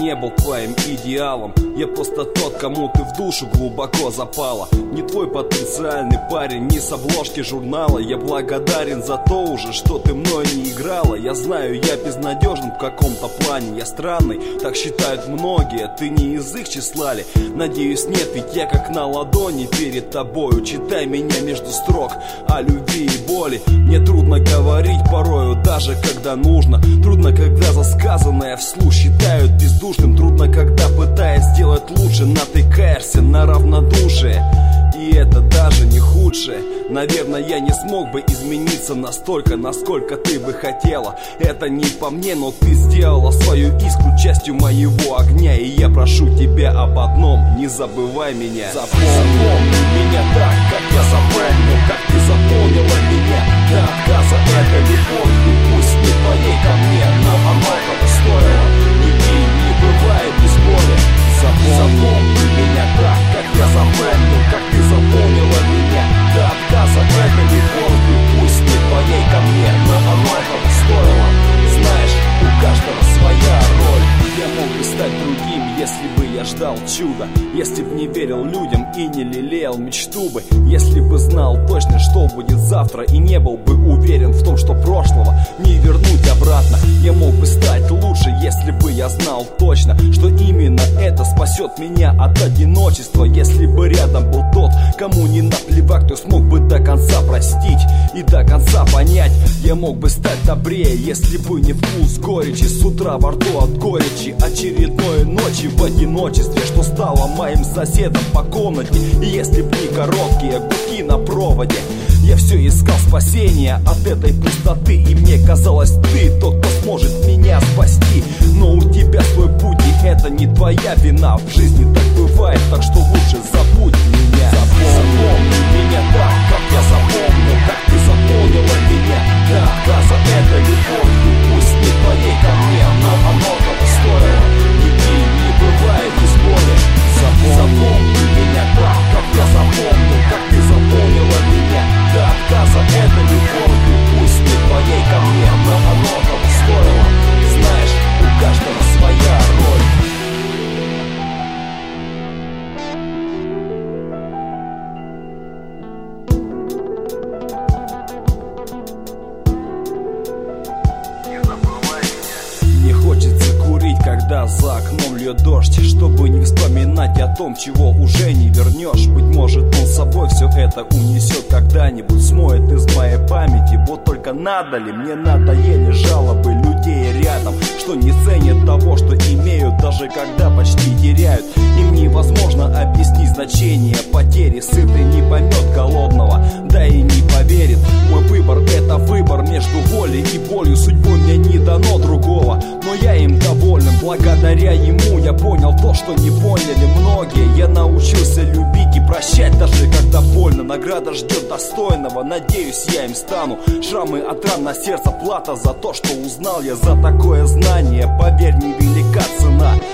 не был твоим идеалом. Я просто тот, кому ты в душу глубоко запала. Не твой потенциальный парень, не с обложки журнала. Я благодарен за то уже, что ты мной не играла. Я знаю, я безнадежен в каком-то плане. Я странный, так считают многие. Ты не из их числа ли? Надеюсь, нет, ведь я как на ладони перед тобою. Читай меня между строк о любви и боли. Мне трудно говорить порою, даже когда нужно. Трудно, когда за сказанное вслух считают бездушным. Трудно, когда пытаясь сделать лучше натыкаешься на равнодушие. И это даже не худшее. Наверное, я не смог бы измениться настолько, насколько ты бы хотела. Это не по мне, но ты сделала свою искру частью моего огня. И я прошу тебя об одном: не забывай меня. Запомни меня так, как я запомнил, как ты запомнила меня. До отказа это любовь, и пусть не твоей ко мне, но оно того стоило. Любви не бывает без боли. Запомни меня так, как я запомнил, как ты запомнила меня. До отказа это любовь, и пусть не твоей ко мне, но оно того стоило. Знаешь, у каждого своя роль. Я мог бы стать другим, если бы я ждал чуда. Если б не верил людям и не лелеял мечту бы. Если бы знал точно, что будет завтра, и не был бы уверен в том, что прошлого не вернуть обратно. Я мог бы стать лучше, если бы я знал точно, что именно это спасет меня от одиночества. Если бы рядом был тот, кому не наплевать, кто смог бы до конца простить и до конца понять. Я мог бы стать добрее, если бы не вкус горечи с утра во рту от горечи очередной ночи в одиночестве, что стало моим соседом по комнате. И если б не короткие гудки на проводе, я все искал спасения от этой пустоты. И мне казалось, ты тот, кто сможет меня спасти. Но у тебя свой путь, и это не твоя вина. В жизни так бывает, так что лучше забудь меня. Запомни меня так, как я запомнил, как ты запомнила меня. До отказа это любовь, и пусть не твоей ко мне, но оно того стоило. Любви не бывает без боли. Запомни меня так, как я запомнил, как ты запомнила меня. До отказа это любовь, и пусть не твоей ко мне, но оно того стоило. Знаешь, у каждого своя роль. Не хочется курить, когда за окном льет дождь, чтобы не вспоминать о том, чего уже не вернешь. Быть может, он с собой все это унесет когда-нибудь, смоет из моей памяти. Вот только надо ли? Мне надоели жалобы людей рядом, что не ценят того, что имеют, даже когда почти теряют. Им невозможно объяснить значение потери. Сытый не поймет голодного, да и не поверит. Мой выбор — это выбор между волей и болью. Судьбой мне не дано другого, но я им доволен. Благодаря ему я понял то, что не поняли многие. Я научился любить и прощать, даже когда больно. Награда ждет достойного, надеюсь, я им стану. Шрамы от ран на сердце, плата за то, что узнал я. За такое знание, поверь, невелика цена.